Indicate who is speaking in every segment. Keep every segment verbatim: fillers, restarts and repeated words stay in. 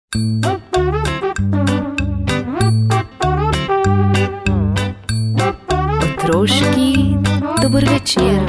Speaker 1: Otroški dober večer.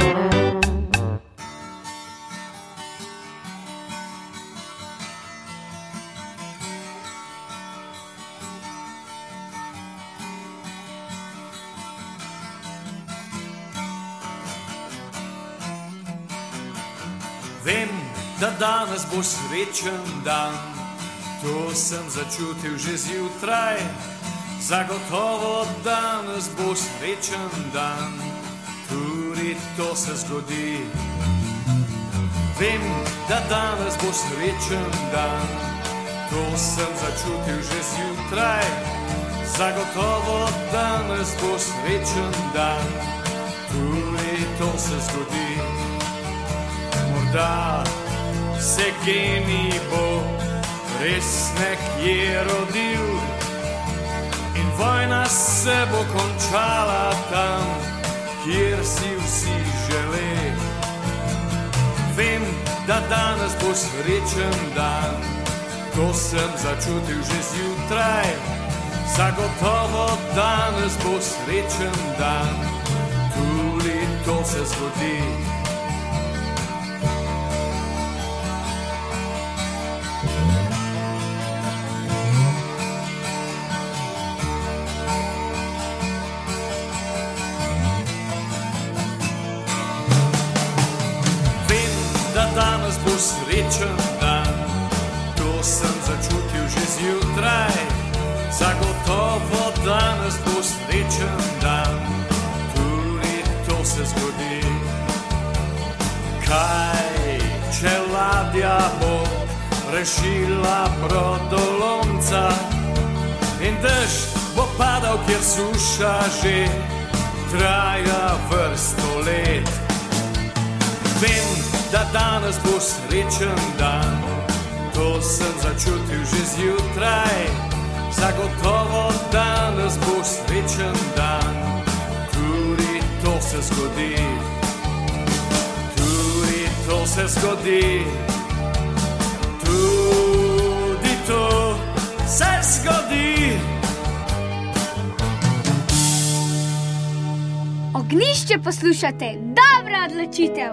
Speaker 2: Vem, da danes bo srečen dan, to sem začutil že zjutraj. Zagotovo danes bo srečen dan, tudi to se zgodi. Vem, da danes bo srečen dan, to sem začutil že zjutraj. Zagotovo danes bo srečen dan, tudi to se zgodi. Morda se genij bo res nekje rodil in vojna se bo končala tam, kjer si vsi želi. Vem, da danes bo srečen dan, to sem začutil že zjutraj. Zagotovo danes bo srečen dan, tudi to se zgodi. Danes bo srečen dan, to sem začutil že zjutraj. Zagotovo danes bo srečen dan, tudi to se zgodi. Kaj, če ladja bo rešila brodolomca in dež bo padal, kjer suša že traja vrsto let. Vem, da danes bo srečen dan, to sem začutil že zjutraj. Zagotovo danes bo srečen dan, tudi to se zgodi. Tudi to se zgodi. Tudi to se zgodi.
Speaker 3: Ognjišče poslušate, dobra odločitev.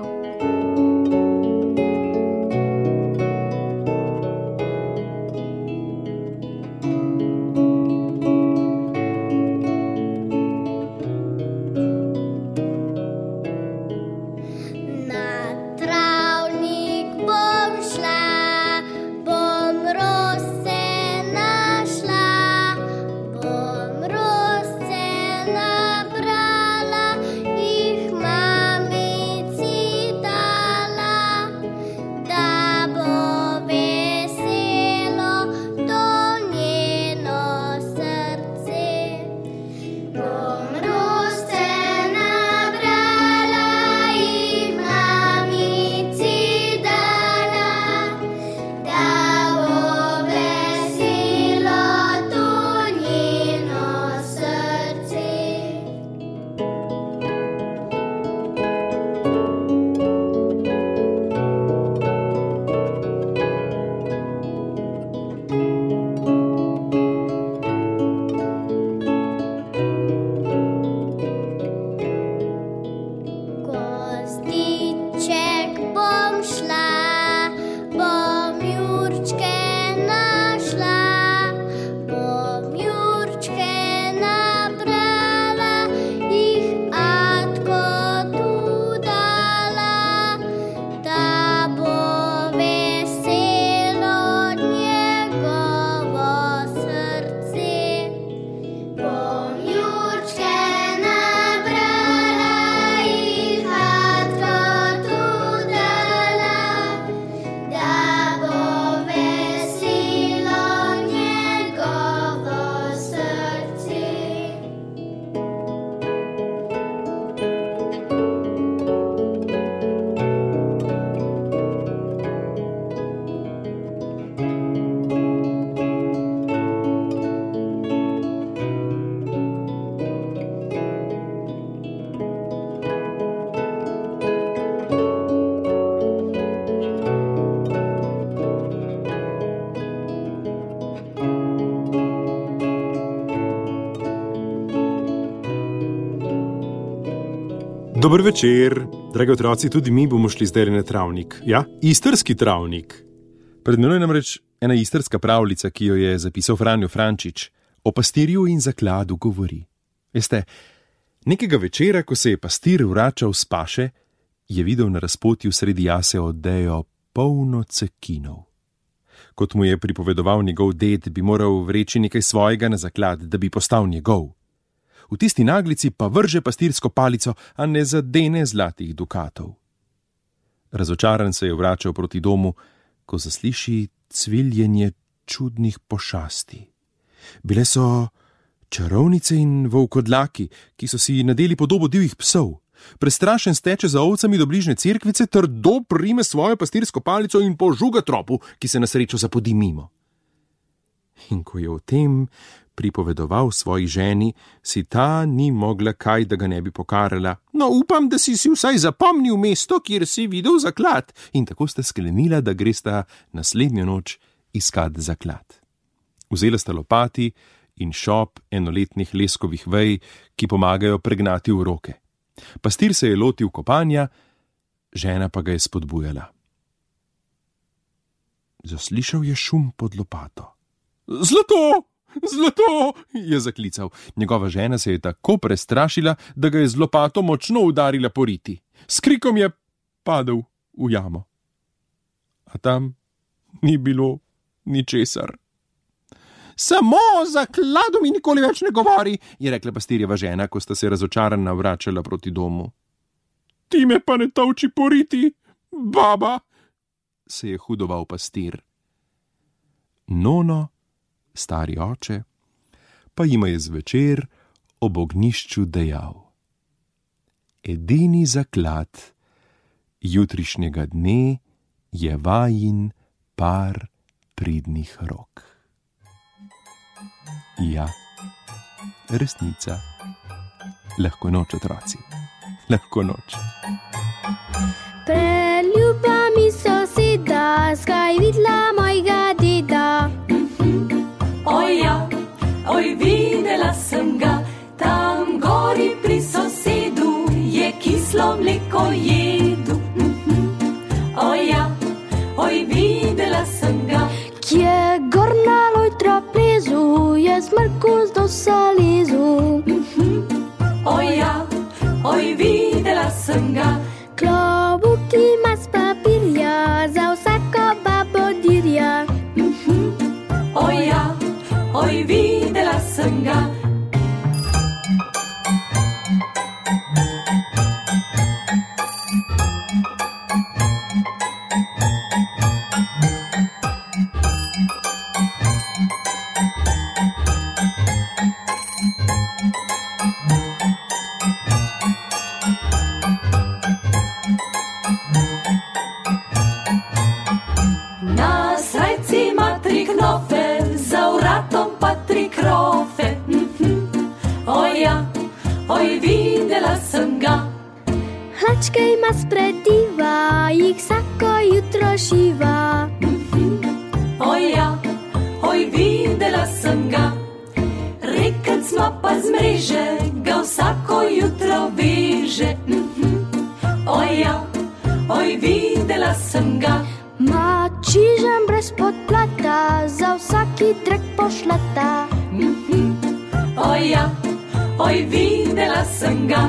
Speaker 4: Nabrala, jih mamici
Speaker 1: Dober večer, dragi otroci, tudi mi bomo šli zdaj na travnik. Ja, istrski travnik. Pred menoj namreč ena istrska pravljica, ki jo je zapisal Franjo Frančič, o pastirju in zakladu govori. Veste, nekega večera, ko se je pastir vračal s paše, je videl na razpotju sredi jase odejo polno cekinov. Kot mu je pripovedoval njegov ded, bi moral vreči nekaj svojega na zaklad, da bi postal njegov. V tisti naglici pa vrže pastirsko palico, a ne zadene zlatih dukatov. Razočaran se je vračal proti domu, ko zasliši cviljenje čudnih pošasti. Bile so čarovnice in volkodlaki, ki so si nadeli podobo divjih psov. Prestrašen steče za ovcami do bližnje cerkvice, trdo prime svojo pastirsko palico in požuga tropu, ki se na srečo zapodi mimo. In ko je o tem pripovedoval svoji ženi, si ta ni mogla kaj, da ga ne bi pokarala. No, upam, da si si vsaj zapomnil mesto, kjer si videl zaklad. In tako sta sklenila, da gresta naslednjo noč iskat zaklad. Vzela sta lopati in šop enoletnih leskovih vej, ki pomagajo pregnati uroke. Pastir se je lotil kopanja, žena pa ga je spodbujala. Zaslišal je šum pod lopato. Zlato! Zlato! Je zaklical. Njegova žena se je tako prestrašila, da ga je z lopato močno udarila po riti. S krikom je padel v jamo. A tam ni bilo ničesar. Samo o zakladu mi nikoli več ne govori, je rekla pastirjeva žena, ko sta se razočarana vračala proti domu. Ti me pa ne tolči po riti, baba, se je hudoval pastir. Nono, stari oče, pa jima je zvečer ob ognjišču dejal: edini zaklad jutrišnjega dne je vajin par pridnih rok. Ja, resnica. Lahko noč, otroci. Lahko noč.
Speaker 4: Preljuba mi soseda, skaj videla mojega deda.
Speaker 5: Oj ja, oj videla sem ga, tam gori pri sosedu, je kislo mleko jedu. Oj ja, oj videla sem ga,
Speaker 4: kje gorna lojtra plezu, je smrkus do salizu.
Speaker 5: Oj ja, oj videla sem ga,
Speaker 4: klobuk ima z papirja, za vsako babo dirja.
Speaker 5: Oj ja, oj videla sem ga. Na srajci ima tri knofe, za vratom pa tri krofe. Oj ja, oj videla sem ga.
Speaker 4: Hlačke ima sprediva, jih vsako jutro šiva.
Speaker 5: Oj ja, oj videla sem ga. Rekec ima pa z mreže, ga vsako jutro veže. Oj ja, oj videla sem ga.
Speaker 4: Ma čižem brez podplata, za vsaki trek pošlata.
Speaker 5: Oj ja, oj videla sem ga.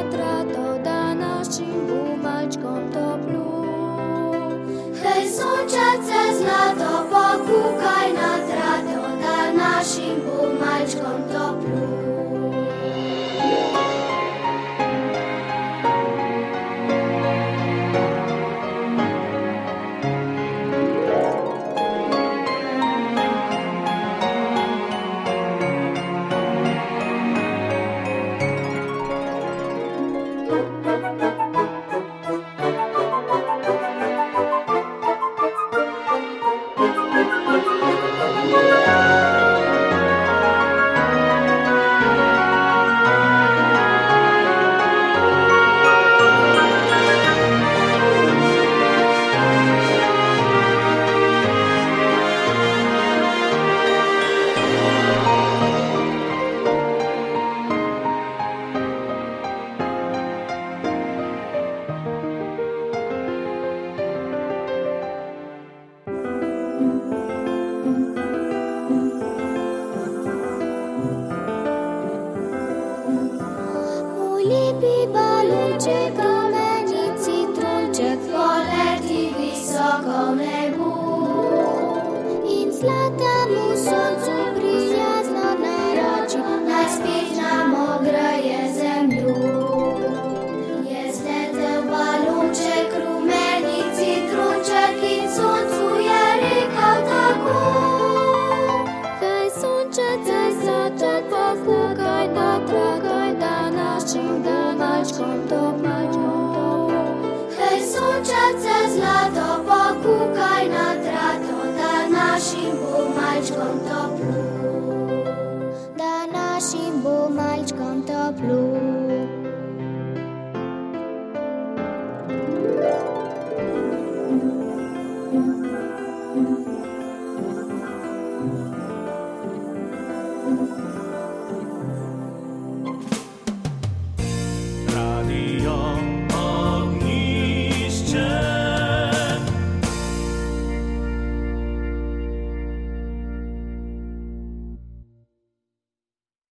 Speaker 4: Sonce Mój lepi balonček, rumeni citronček, poleti visoko v nebu. In zlatemu soncu prijazno naroči, naj spet nam ogreje zemlju. Je zletel balonček, rumeni citronček in soncu je rekel tako. Hej sončece, zlato pokukaj na tragaj, da našim domačkom toplo. Hej sončece, zlato pokukaj na trato, da našim bo malčkom toplo. Da našim bo malčkom toplo. Thank you.